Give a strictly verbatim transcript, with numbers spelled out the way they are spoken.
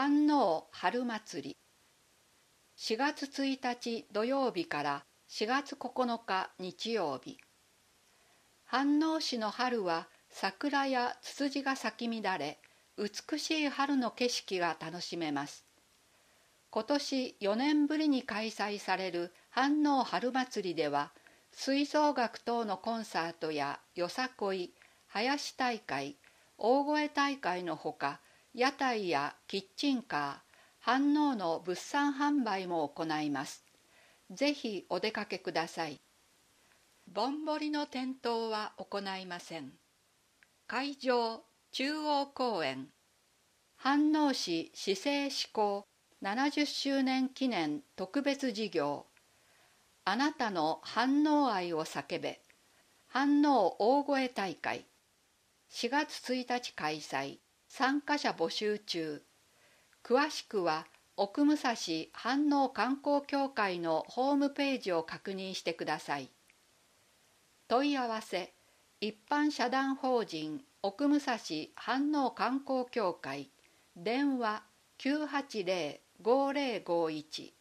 飯能春祭り。しがつついたち土曜日からしがつここのか日曜日。飯能市の春は桜やツツジが咲き乱れ、美しい春の景色が楽しめます。今年よねんぶりに開催される飯能春祭りでは、吹奏楽等のコンサートやよさこい、囃子大会、大声大会のほか、屋台やキッチンカー、飯能の物産販売も行います。ぜひお出かけください。ぼんぼりの点灯は行いません。会場、中央公園。飯能市市政施行ななじゅっしゅうねん記念特別事業。あなたの飯能愛を叫べ。飯能大声大会。しがつついたち開催。参加者募集中。詳しくは奥武蔵飯能観光協会のホームページを確認してください。問い合わせ、一般社団法人奥武蔵飯能観光協会、電話きゅうはちゼロ ごゼロごいち